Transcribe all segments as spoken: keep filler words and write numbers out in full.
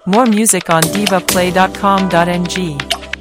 More music on diva play dot com dot n g.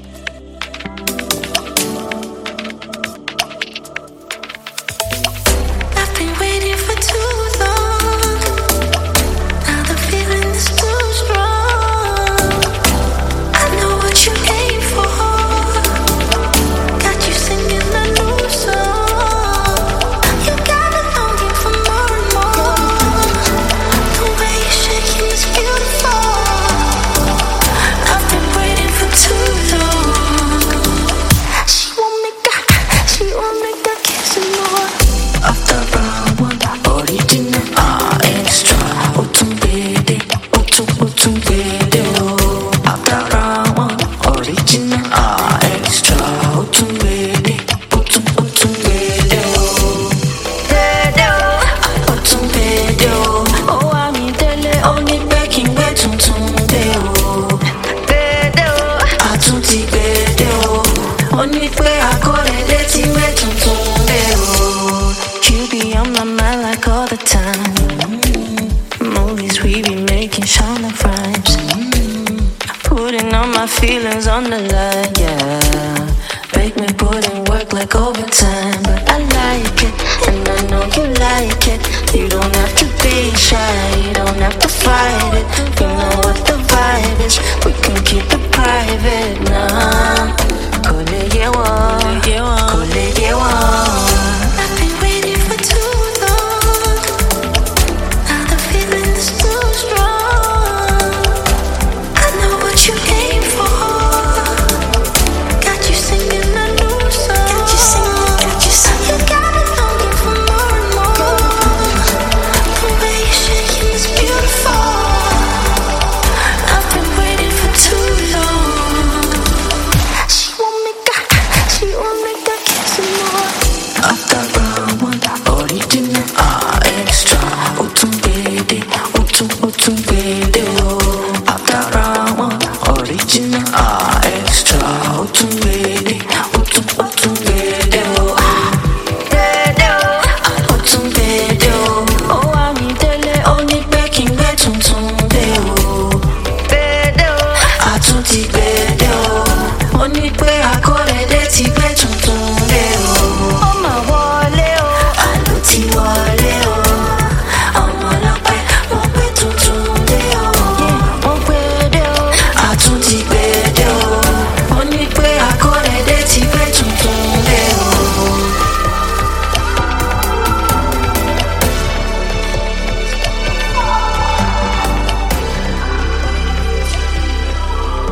Feelings on the line, yeah. Make me put in work like overtime, but I like it, and I know you like it. You don't have to be shy, you don't have to fight it. You know what the vibe is, we can keep it private now. Kole yewa, kole yewa.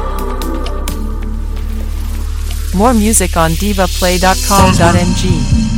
More music on diva play dot com dot n g.